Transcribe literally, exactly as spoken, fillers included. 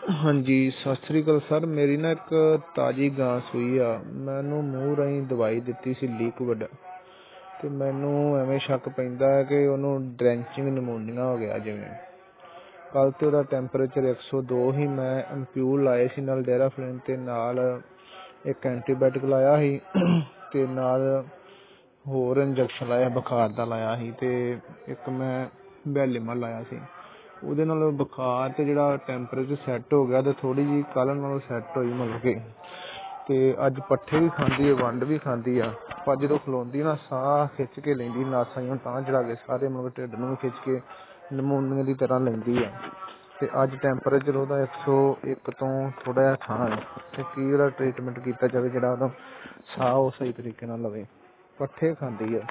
ਹਾਂਜੀ, ਸਤਿ ਸ਼੍ਰੀ ਅਕਾਲ ਸਰ। ਮੇਰੀ ਨਾ ਇੱਕ ਤਾਜ਼ੀ ਗਾਂ ਸੂਈ ਆ। ਮੈਨੂੰ ਮੂੰਹ ਰਾਹੀਂ ਦਵਾਈ ਦਿੱਤੀ ਸੀ ਲਿਕੁਇਡ, ਅਤੇ ਮੈਨੂੰ ਐਵੇਂ ਸ਼ੱਕ ਪੈਂਦਾ ਹੈ ਕਿ ਉਹਨੂੰ ਡਰੈਂਚਿੰਗ ਨਮੂਨੀਆ ਹੋ ਗਿਆ। ਜਿਵੇਂ ਕੱਲ੍ਹ ਤਾਂ ਉਹਦਾ ਟੈਂਪਰੇਚਰ ਇੱਕ ਸੌ ਦੋ ਹੀ। ਮੈਂ ਐਮਪਿਊਲ ਲਾਏ ਸੀ, ਨਾਲ ਡੈਰਾਫਲਿਨ ਅਤੇ ਨਾਲ ਇੱਕ ਐਂਟੀਬਾਇਓਟਿਕ ਲਾਇਆ ਸੀ, ਅਤੇ ਨਾਲ ਹੋਰ ਇੰਜੈਕਸ਼ਨ ਲਾਇਆ, ਬੁਖਾਰ ਦਾ ਲਾਇਆ ਸੀ, ਅਤੇ ਇੱਕ ਮੈਂ ਬੈਲੀਮਾ ਲਾਇਆ ਸੀ। ਉਹਦੇ ਨਾਲ ਬੁਖਾਰ ਅਤੇ ਜਿਹੜਾ ਟੈਂਪਰੇਚਰ ਸੈੱਟ ਹੋ ਗਿਆ, ਅਤੇ ਥੋੜ੍ਹੀ ਜਿਹੀ ਕੱਲ੍ਹ ਨਾਲੋਂ ਸੈੱਟ ਹੋਈ ਮਤਲਬ ਕਿ। ਅਤੇ ਅੱਜ ਪੱਠੇ ਵੀ ਖਾਂਦੀ ਹੈ, ਵੰਡ ਵੀ ਖਾਂਦੀ ਆ, ਪਰ ਜਦੋਂ ਖਲੋਂਦੀ ਨਾ ਸਾਹ ਖਿੱਚ ਕੇ ਲੈਂਦੀ, ਨਾਸਾਂ ਜਿਹੀਆਂ ਤਾਂ ਚੜਾ ਕੇ ਸਾਰੇ ਮਤਲਬ ਢਿੱਡ ਨੂੰ ਵੀ ਖਿੱਚ ਕੇ ਨਮੂਨੀਏ ਦੀ ਤਰ੍ਹਾਂ ਲੈਂਦੀ ਆ। ਅਤੇ ਅੱਜ ਟੈਂਪਰੇਚਰ ਉਹਦਾ ਇੱਕ ਸੌ ਇੱਕ ਤੋਂ ਥੋੜ੍ਹਾ ਜਿਹਾ ਥਾਂ ਹੈ, ਅਤੇ ਕੀ ਉਹਦਾ ਟਰੀਟਮੈਂਟ ਕੀਤਾ ਜਾਵੇ ਜਿਹੜਾ ਉਹਦਾ ਸਾਹ ਉਹ ਸਹੀ ਤਰੀਕੇ ਨਾਲ ਲਵੇ। ਪੱਠੇ ਖਾਂਦੀ ਆ।